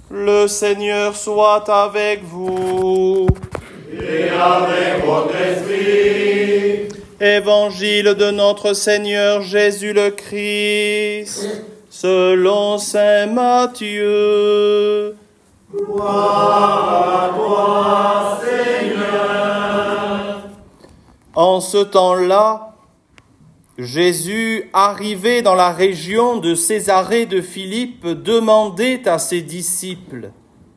Le Seigneur soit avec vous. Et avec votre esprit. Évangile de notre Seigneur Jésus le Christ, selon saint Matthieu. Gloire à toi, Seigneur. En ce temps-là, Jésus, arrivé dans la région de Césarée de Philippe, demandait à ses disciples: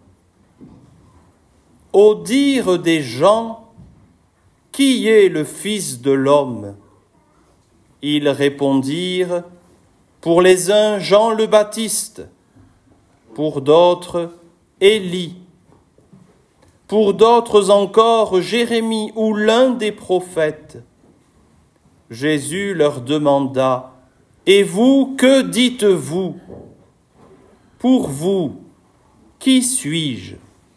« Au dire des gens, qui est le Fils de l'homme ?» Ils répondirent: « Pour les uns, Jean le Baptiste, pour d'autres, Élie, pour d'autres encore, Jérémie ou l'un des prophètes. » Jésus leur demanda: « Et vous, que dites-vous ? Pour vous, qui suis-je »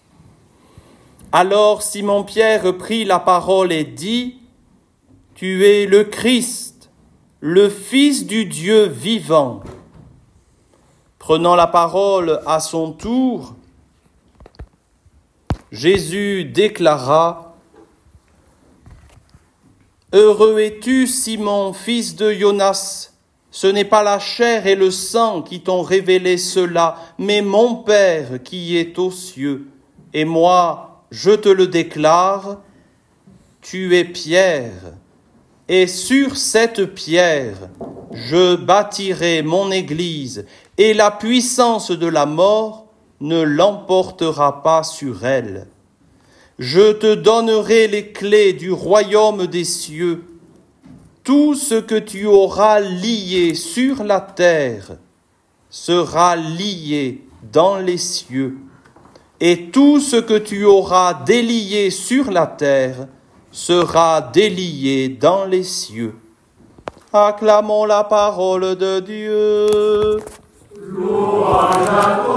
Alors Simon-Pierre prit la parole et dit: « Tu es le Christ, le Fils du Dieu vivant. » Prenant la parole à son tour, Jésus déclara: « Heureux es-tu, Simon, fils de Jonas. Ce n'est pas la chair et le sang qui t'ont révélé cela, mais mon Père qui est aux cieux. Et moi, je te le déclare, tu es Pierre, et sur cette pierre, je bâtirai mon Église, et la puissance de la mort ne l'emportera pas sur elle. Je te donnerai les clés du royaume des cieux. Tout ce que tu auras lié sur la terre sera lié dans les cieux, et tout ce que tu auras délié sur la terre sera délié dans les cieux. » Acclamons la parole de Dieu. Louange à toi,